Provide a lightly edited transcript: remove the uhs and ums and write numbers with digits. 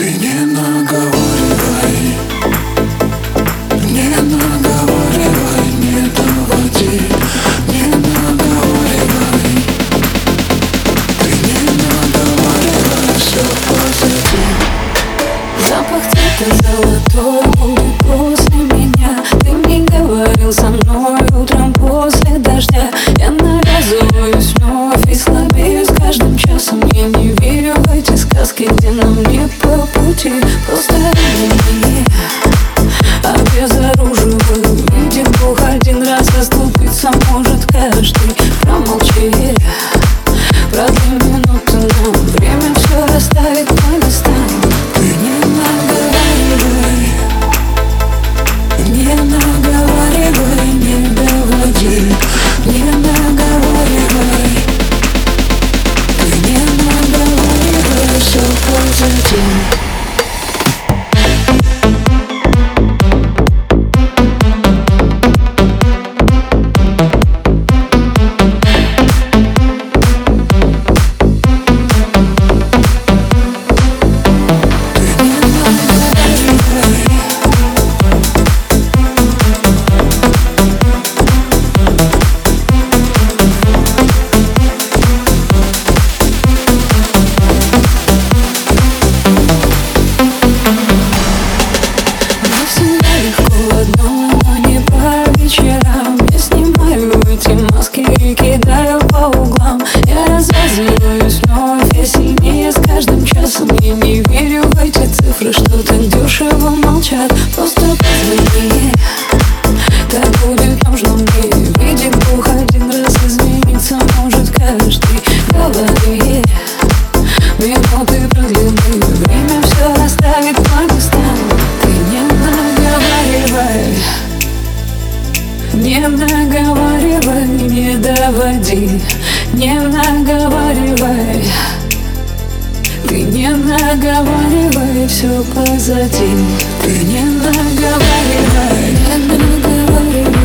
Ты не наговаривай, не наговаривай, не доводи, не наговаривай. Ты не наговаривай, все позади. Запах цвета золотой будет после меня. Ты не говорил со мной утром после дождя. Я навязываюсь вновь и слабею с каждым часом. Я не верю в эти сказки, где нам не по пути. Просто мне обезоруживаю. Видит Бог, один раз оступиться может каждый. Промолчи, продли минуты нам. Время все расставит по местам. Ты не наговаривай, не наговаривай, не доводи, не наговаривай. Ты не наговаривай, все позади. Кидаю по углам, я развязываюсь вновь. Я сильнее с каждым часом. Я не верю в эти цифры, что так дешево молчат. Просто позвони, так будет нужно мне. Видит Бог, один раз измениться может каждый. Говори, минуты продлены, время все расставит по местам. Ты не наговаривай, не наговаривай, не доводи, не наговаривай. Ты не наговаривай, все позади. Ты не Наговаривай, не наговаривай.